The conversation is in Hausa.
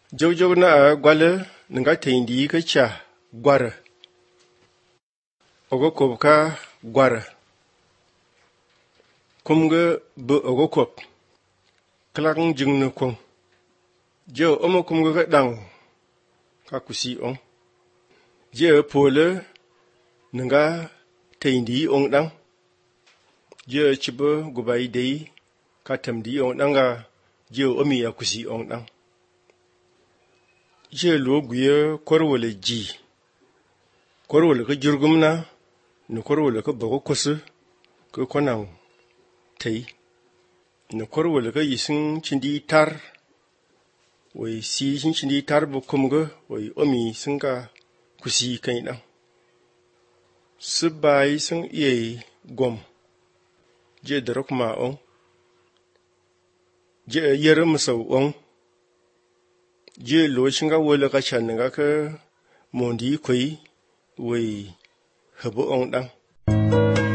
Jojo na gwale nga teindi ka cha gwara. Ogo kop ka gwara. Kumga bu ogo kop. Klakng jing na kong. Jo omo kumga ka dang ka kusi ong. Je pole nga teindi ong dang. Je chiba gubai dei ka tamdi ong dang ga je omi ya kusi ong dang. Je lo guye korwale ji. Korwale ka jirgum na ni korwale ka bago kusu ka konang tei. Ni korwale ka yisin chindi tar. Wai si yisin chindi tar bu kumga wai omi singa kusi kai dang. Siba yisin iye gom. Je darok ma ong. Je yere musau ong. Je lo shinga wala ka chan nga ka mondi koi wai habu ong dang.